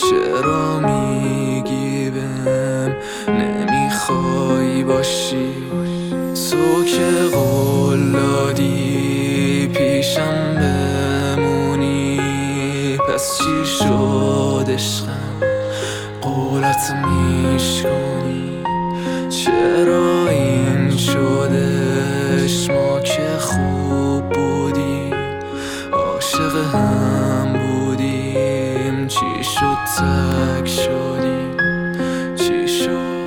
چرا میگی بهم نمیخوای باشی؟ تو که قول دادی پیشم بمونی، پس چی شد عشقم قولت میشکنی؟ چرا این شدش؟ ما که خوب بودیم، عاشق هم بودیم، چی شد تک شدیم؟ چی شد؟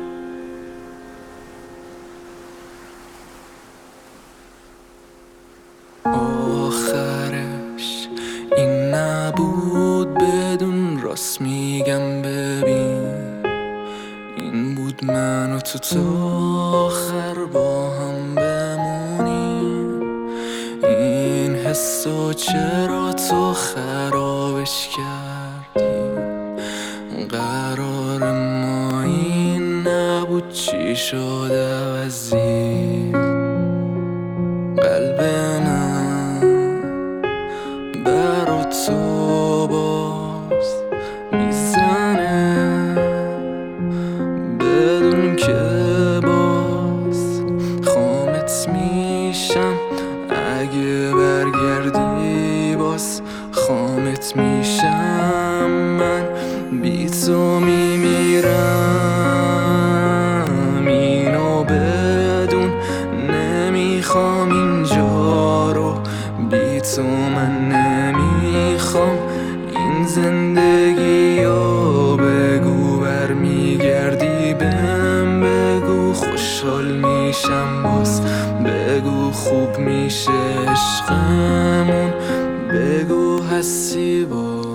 آخرش این نبود بدون، راست میگم ببین این بود من و تو تا آخر با هم بمونیم. این حسو چرا تو خرابش کردی؟ قرار ما این نبود، چی شد عوضی؟ قلب من برا تو باز میزنه، بدون که باز خامت میشم. اگه برگردی باز خامت میشم. من بی تو میمیرم، اینو بدون. نمیخوام اینجا رو بی تو من نمیخوام. این زندگی رو بگو برمیگردی بهم، بگو خوشحال میشم باز، بگو خوب میشه عشقمون، بگو هستی باز.